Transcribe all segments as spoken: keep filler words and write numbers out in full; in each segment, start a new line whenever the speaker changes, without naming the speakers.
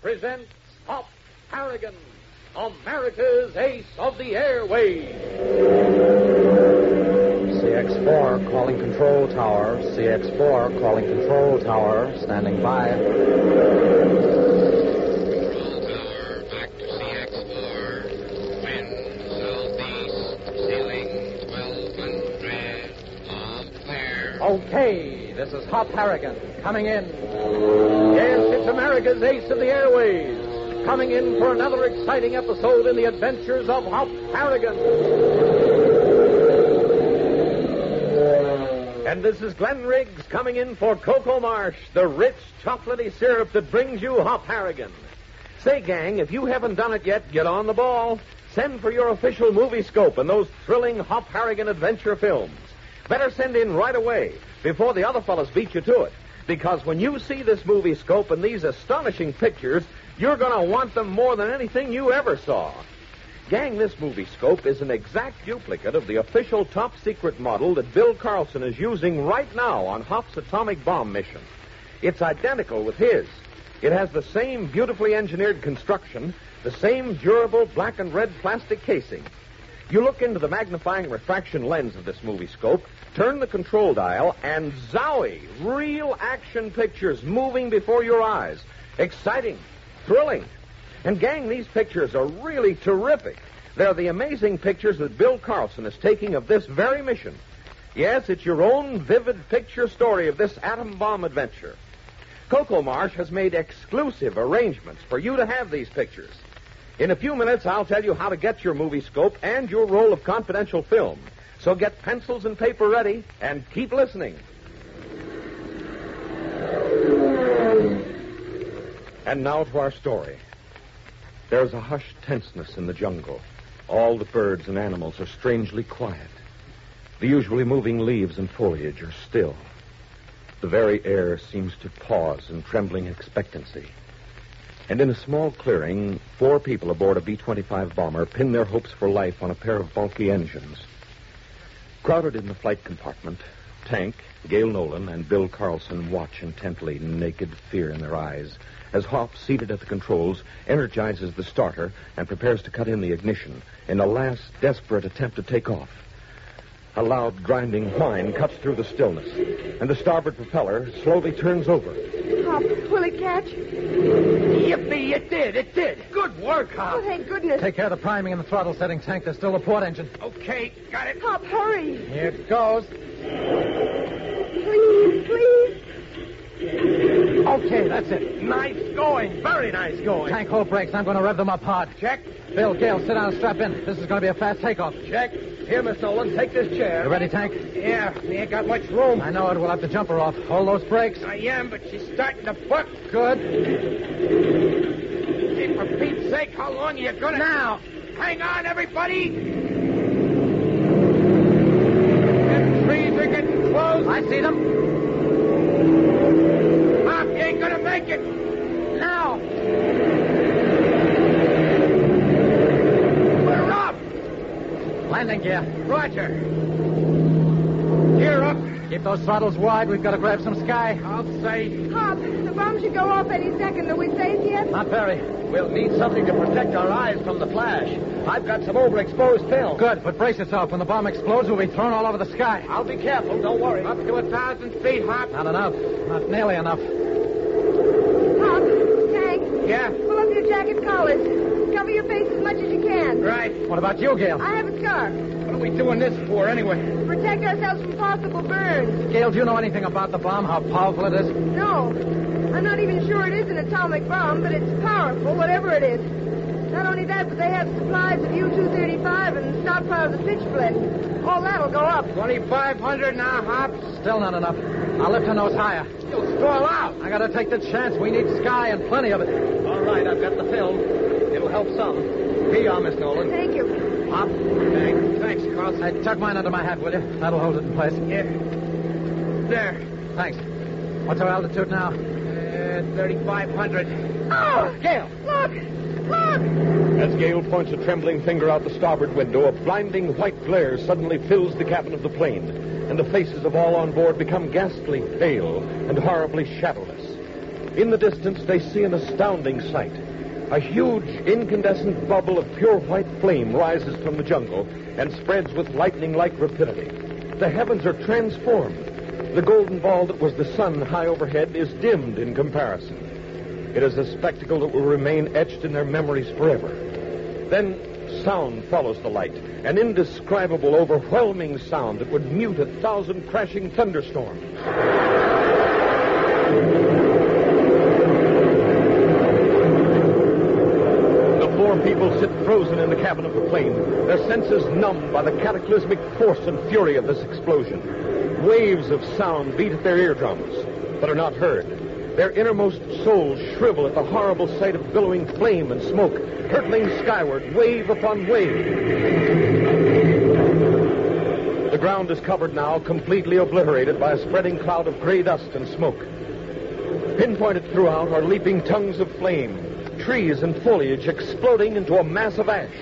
presents Hop Harrigan, America's Ace of the Airways.
C X four calling control tower. C X four calling control tower. Standing by.
Control tower, back to C X four. Wind southeast, ceiling twelve hundred. All clear.
Okay, this is Hop Harrigan coming in.
Yes, it's America's Ace of the Airways, coming in for another exciting episode in the adventures of Hop Harrigan. And this is Glenn Riggs coming in for Cocoa Marsh, the rich, chocolatey syrup that brings you Hop Harrigan. Say, gang, if you haven't done it yet, get on the ball. Send for your official movie scope and those thrilling Hop Harrigan adventure films. Better send in right away, before the other fellas beat you to it. Because when you see this movie scope and these astonishing pictures, you're going to want them more than anything you ever saw. Gang, this movie scope is an exact duplicate of the official top-secret model that Bill Carlson is using right now on Hop's atomic bomb mission. It's identical with his. It has the same beautifully engineered construction, the same durable black and red plastic casing. You look into the magnifying refraction lens of this movie scope, turn the control dial, and zowie, real action pictures moving before your eyes. Exciting, thrilling. And, gang, these pictures are really terrific. They're the amazing pictures that Bill Carlson is taking of this very mission. Yes, it's your own vivid picture story of this atom bomb adventure. Cocoa Marsh has made exclusive arrangements for you to have these pictures. In a few minutes, I'll tell you how to get your movie scope and your roll of confidential film. So get pencils and paper ready and keep listening. And now to our story. There's a hushed tenseness in the jungle. All the birds and animals are strangely quiet. The usually moving leaves and foliage are still. The very air seems to pause in trembling expectancy. And in a small clearing, four people aboard a B twenty-five bomber pin their hopes for life on a pair of bulky engines. Crowded in the flight compartment, Tank, Gail Nolan, and Bill Carlson watch intently, naked fear in their eyes, as Hop, seated at the controls, energizes the starter and prepares to cut in the ignition in a last desperate attempt to take off. A loud, grinding whine cuts through the stillness, and the starboard propeller slowly turns over.
Hop, will it catch?
Yippee, it did, it did. Good work, Hop.
Oh, thank goodness.
Take care of the priming and the throttle setting, Tank. There's still a port engine.
Okay, got it.
Hop, hurry.
Here it goes.
Please, please.
Okay, that's it.
Nice going, very nice going.
Tank, hold brakes. I'm going to rev them up hard.
Check.
Bill, Gail, sit down and strap in. This is going to be a fast takeoff.
Check. Here, Miss Nolan, take this chair.
You ready, Tank?
Yeah, we ain't got much room.
I know it. We'll have to jump her off. Hold those brakes.
I am, but she's starting to buck.
Good.
Hey, for Pete's sake, how long are you gonna...
Now.
Hang on, everybody. Them trees are getting close.
I see them.
Hop, you ain't gonna make it.
Now.
We're up.
Landing gear.
Roger. Gear up.
Keep those throttles wide. We've got to grab some sky.
I'll say.
Hop, the bomb should go off any second. Are we safe yet?
Not very.
We'll need something to protect our eyes from the flash. I've got some overexposed film.
Good, but brace yourself. When the bomb explodes, we'll be thrown all over the sky.
I'll be careful, don't worry. Up to a thousand feet, Hop.
Not enough. Not nearly enough.
Hop, Tank,
Yeah?
pull up your jacket collars. Cover your face as much as you can.
Right.
What about you, Gail?
I have a scarf.
What are we doing this for, anyway?
Protect ourselves from possible burns.
Gail, do you know anything about the bomb, how powerful it is?
No. I'm not even sure it is an atomic bomb, but it's powerful, whatever it is. Not only that, but they have supplies of U two thirty-five and stockpiles of pitchblende. All that'll go up.
twenty-five hundred now, Hop.
Still not enough. I'll lift her nose higher.
You'll stall out.
I gotta take the chance. We need sky and plenty of it.
All right, I've got the film. It'll help some. Here you are, Miss Nolan.
Thank you.
Hop. Thanks. Thanks, Carlson.
Hey, tuck mine under my hat, will you? That'll hold it in place.
Yeah. There.
Thanks. What's our altitude now?
Uh, thirty-five hundred.
Oh!
Gail.
Look! Look!
As Gail points a tremblling finger out the starboard window, a blinding white glare suddenly fills the cabin of the plane, and the faces of all on board become ghastly pale and horribly shadowless. In the distance, they see an astounding sight. A huge incandescent bubble of pure white flame rises from the jungle and spreads with lightning-like rapidity. The heavens are transformed. The golden ball that was the sun high overhead is dimmed in comparison. It is a spectacle that will remain etched in their memories forever. Then sound follows the light, an indescribable, overwhelming sound that would mute a thousand crashing thunderstorms. The four people sit frozen in the cabin of the plane, their senses numbed by the cataclysmic force and fury of this explosion. Waves of sound beat at their eardrums, but are not heard. Their innermost souls shrivel at the horrible sight of billowing flame and smoke, hurtling skyward, wave upon wave. The ground is covered now, completely obliterated by a spreading cloud of gray dust and smoke. Pinpointed throughout are leaping tongues of flame, trees and foliage exploding into a mass of ash.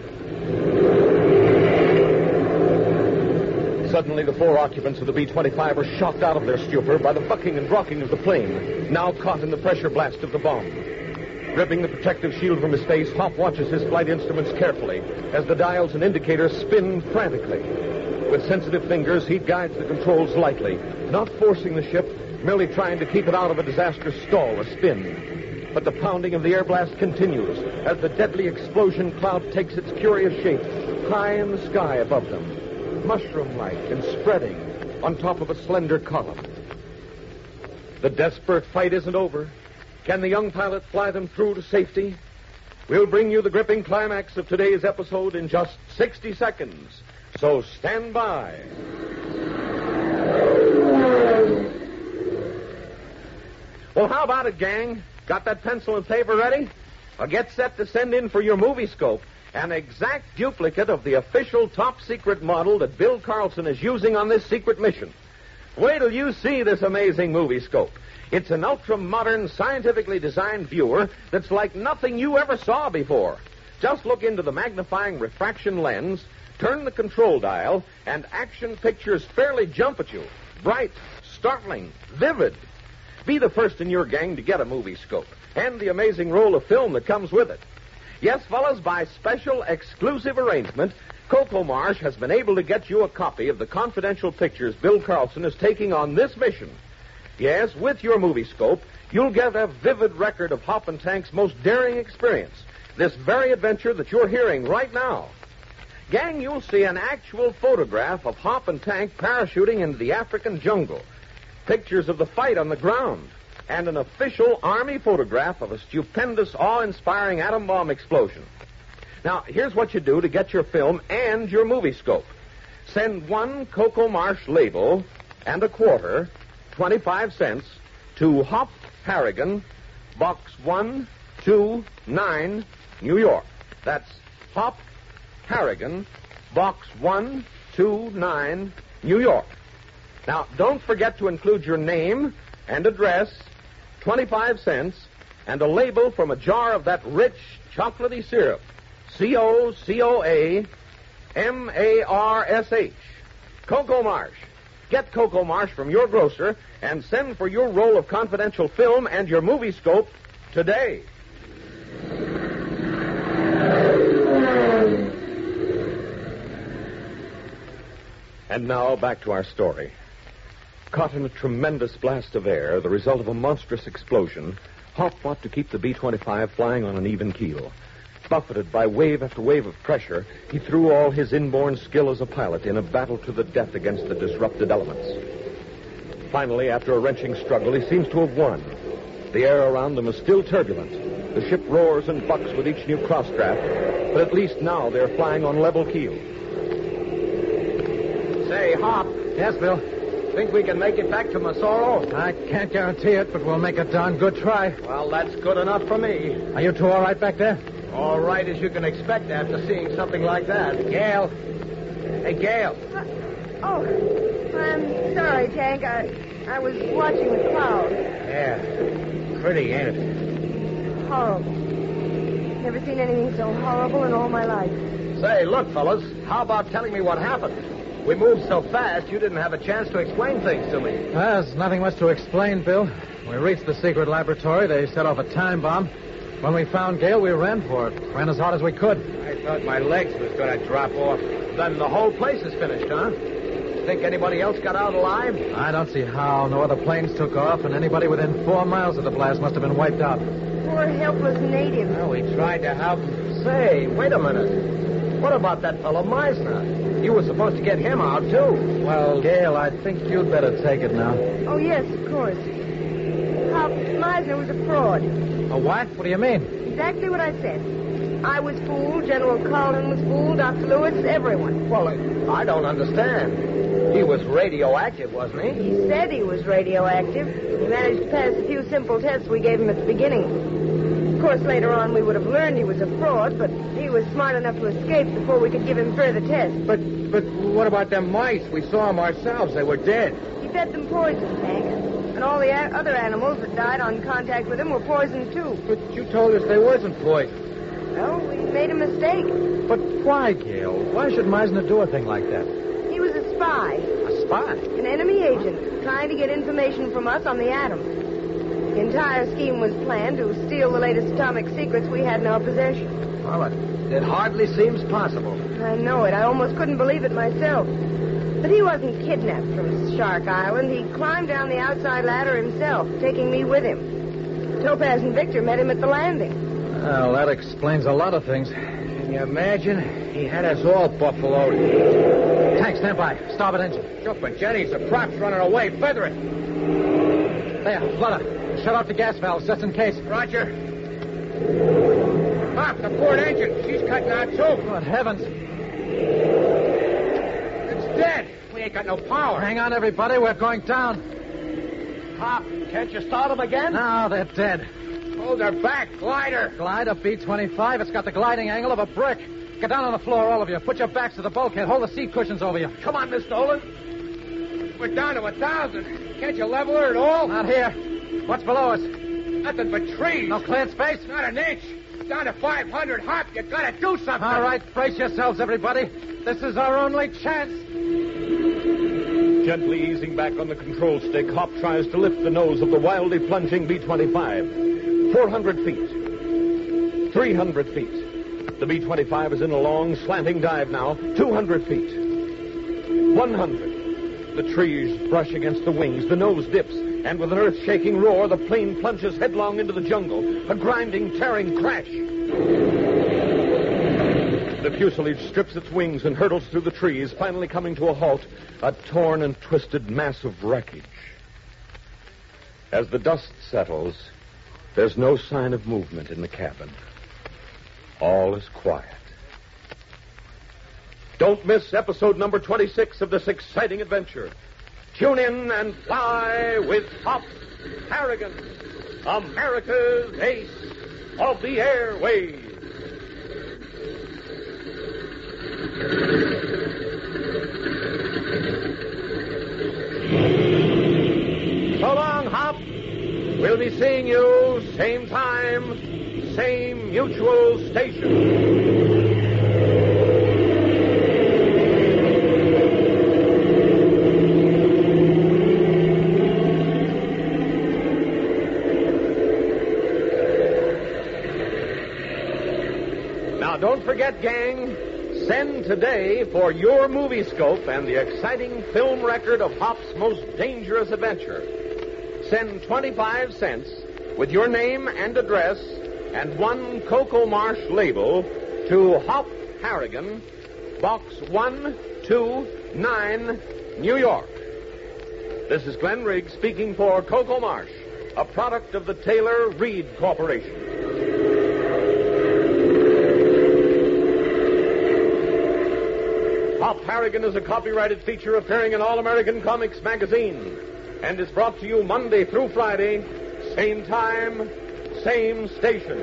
Suddenly, the four occupants of the B twenty-five are shocked out of their stupor by the bucking and rocking of the plane, now caught in the pressure blast of the bomb. Gripping the protective shield from his face, Hop watches his flight instruments carefully as the dials and indicators spin frantically. With sensitive fingers, he guides the controls lightly, not forcing the ship, merely trying to keep it out of a disastrous stall or spin. But the pounding of the air blast continues as the deadly explosion cloud takes its curious shape high in the sky above them, mushroom-like and spreading on top of a slender column. The desperate fight isn't over. Can the young pilot fly them through to safety? We'll bring you the gripping climax of today's episode in just sixty seconds. So stand by. Well, how about it, gang? Got that pencil and paper ready? Well, get set to send in for your movie scope an exact duplicate of the official top-secret model that Bill Carlson is using on this secret mission. Wait till you see this amazing movie scope. It's an ultra-modern, scientifically designed viewer that's like nothing you ever saw before. Just look into the magnifying refraction lens, turn the control dial, and action pictures fairly jump at you. Bright, startling, vivid. Be the first in your gang to get a movie scope and the amazing roll of film that comes with it. Yes, fellas, by special exclusive arrangement, Coco Marsh has been able to get you a copy of the confidential pictures Bill Carlson is taking on this mission. Yes, with your movie scope, you'll get a vivid record of Hop and Tank's most daring experience, this very adventure that you're hearing right now. Gang, you'll see an actual photograph of Hop and Tank parachuting into the African jungle, pictures of the fight on the ground, and an official Army photograph of a stupendous, awe-inspiring atom bomb explosion. Now, here's what you do to get your film and your movie scope. Send one Coco Marsh label and a quarter, twenty-five cents, to Hop Harrigan, Box one two nine, New York. That's Hop Harrigan, Box one two nine, New York. Now, don't forget to include your name and address, twenty-five cents, and a label from a jar of that rich, chocolatey syrup. C O C O A M A R S H. Coco Marsh. Get Coco Marsh from your grocer and send for your roll of confidential film and your movie scope today. And now, back to our story. Caught in a tremendous blast of air, the result of a monstrous explosion, Hop fought to keep the B twenty-five flying on an even keel. Buffeted by wave after wave of pressure, he threw all his inborn skill as a pilot in a battle to the death against the disrupted elements. Finally, after a wrenching struggle, he seems to have won. The air around them is still turbulent. The ship roars and bucks with each new crossdraft, but at least now they're flying on level keel.
Say, Hop.
Yes, Bill?
Think we can make it back to Masoro?
I can't guarantee it, but we'll make a darn good try.
Well, that's good enough for me.
Are you two all right back there?
All right as you can expect after seeing something like that.
Gail. Hey, Gail.
Uh, oh, I'm sorry, Tank. I, I was watching the cloud.
Yeah. Pretty, ain't it?
Horrible. Never seen anything so horrible in all my life.
Say, look, fellas, how about telling me what happened? We moved so fast, you didn't have a chance to explain things to me.
There's nothing much to explain, Bill. We reached the secret laboratory. They set off a time bomb. When we found Gale, we ran for it. Ran as hard as we could.
I thought my legs was going to drop off. Then the whole place is finished, huh? Think anybody else got out alive?
I don't see how. No other planes took off, and anybody within four miles of the blast must have been wiped out.
Poor helpless natives.
Well, we tried to help them. Say, wait a minute. What about that fellow Meisner? You were supposed to get him out, too.
Well, Gale, I think you'd better take it now.
Oh, yes, of course. Hop, Meisner was a fraud.
A what? What do you mean?
Exactly what I said. I was fooled, General Carlin was fooled, Doctor Lewis, everyone.
Well, I don't understand. He was radioactive, wasn't he?
He said he was radioactive. He managed to pass a few simple tests we gave him at the beginning. Of course, later on we would have learned he was a fraud, but he was smart enough to escape before we could give him further tests.
But but what about them mice? We saw them ourselves. They were dead.
He fed them poison, Hank. And all the a- other animals that died on contact with him were poisoned, too.
But you told us they wasn't poisoned.
Well, we made a mistake.
But why, Gale? Why should Meisner do a thing like that?
He was a spy.
A spy?
An enemy agent, trying to get information from us on the atom. The entire scheme was planned to steal the latest atomic secrets we had in our possession.
Well, it, it hardly seems possible.
I know it. I almost couldn't believe it myself. But he wasn't kidnapped from Shark Island. He climbed down the outside ladder himself, taking me with him. Topaz and Victor met him at the landing.
Well, that explains a lot of things.
Can you imagine? He had us all buffaloed.
Tank, stand by. Starboard engine.
Jumping Jenny's the prop's running away. Feather it.
There, Flutter. Shut off the gas valves, just in case.
Roger. Pop, the port engine. She's cutting out, too.
Good heavens.
It's dead. We ain't got no power.
Hang on, everybody. We're going down.
Pop, can't you start them again?
No, they're dead.
Hold her back. Glider.
Glider B twenty-five. It's got the gliding angle of a brick. Get down on the floor, all of you. Put your backs to the bulkhead. Hold the seat cushions over you.
Come on, Miss Nolan. We're down to a thousand. Can't you level her at all?
Not here. What's below us?
Nothing but trees.
No cleared space?
Not an inch. Down to five hundred. Hop, you gotta do something.
All right, brace yourselves, everybody. This is our only chance.
Gently easing back on the control stick, Hop tries to lift the nose of the wildly plunging B twenty-five. four hundred feet. three hundred feet. The B twenty-five is in a long, slanting dive now. two hundred feet. one hundred. The trees brush against the wings. The nose dips. And with an earth-shaking roar, the plane plunges headlong into the jungle. A grinding, tearing crash. The fuselage strips its wings and hurtles through the trees, finally coming to a halt, a torn and twisted mass of wreckage. As the dust settles, there's no sign of movement in the cabin. All is quiet. Don't miss episode number twenty-six of this exciting adventure. Tune in and fly with Hop Harrigan, America's ace of the airways. So long, Hop. We'll be seeing you same time, same mutual station. Now, don't forget, gang, send today for your movie scope and the exciting film record of Hop's most dangerous adventure. Send twenty-five cents with your name and address and one Coco Marsh label to Hop Harrigan, Box one two nine, New York. This is Glenn Riggs speaking for Coco Marsh, a product of the Taylor Reed Corporation. Hop Harrigan is a copyrighted feature appearing in All American Comics magazine and is brought to you Monday through Friday, same time, same station.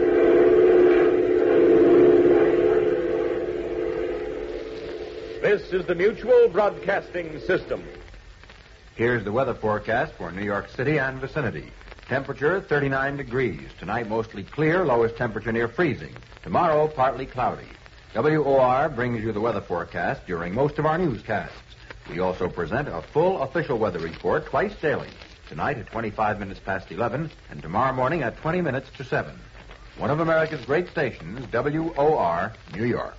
This is the Mutual Broadcasting System.
Here's the weather forecast for New York City and vicinity. Temperature thirty-nine degrees. Tonight mostly clear, lowest temperature near freezing. Tomorrow partly cloudy. W O R brings you the weather forecast during most of our newscasts. We also present a full official weather report twice daily, tonight at twenty-five minutes past eleven and tomorrow morning at twenty minutes to seven. One of America's great stations, W O R, New York.